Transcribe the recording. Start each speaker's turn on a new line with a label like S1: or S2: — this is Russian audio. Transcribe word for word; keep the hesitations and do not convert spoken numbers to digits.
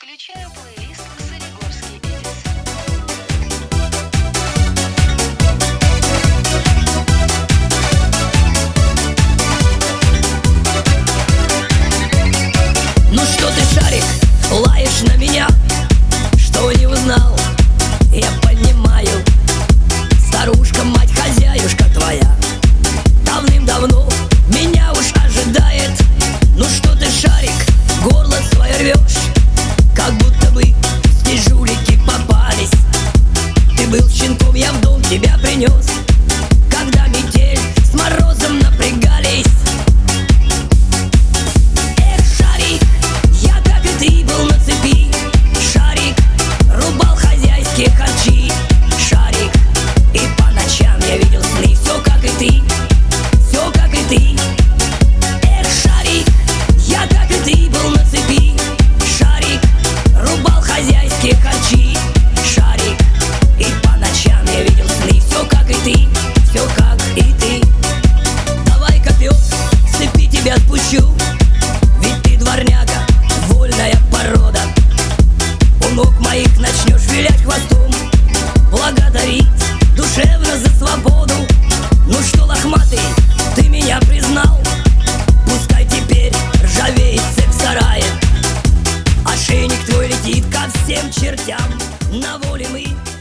S1: Включаю плейлист «Солигорский певец».
S2: Ну что ты, шарик, лаешь на меня? Что не узнал? Я понимаю, старушка, мать, хозяюшка твоя давным-давно меня уж ожидает. Ну что ты, шарик, горло свое рвешь, как будто бы здесь жулики попались. Ты был щенком, я в дом тебя принес, когда метель с морозом напрягались. Эх, шарик, я, как и ты, был на цепи. Шарик, рубал хозяйские харчи. Шарик, и по ночам я видел сны, все как и ты, все как и ты. Эх, шарик, я, как и ты, был на цепи. Шарик, рубал хозяйские харчи. Шарик, и по ночам я видел сны, все как и ты, все как и ты. Давай-ка, пес, с цепи тебя спущу, ведь ты дворняга, вольная порода. У ног моих начнешь вилять хвостом, благодарить душевно за свободу. Ну что, лохматый, ты меня признал? Пускай теперь ржавеет цепь в сарае, ошейник твой летит ко всем чертям. На воле мы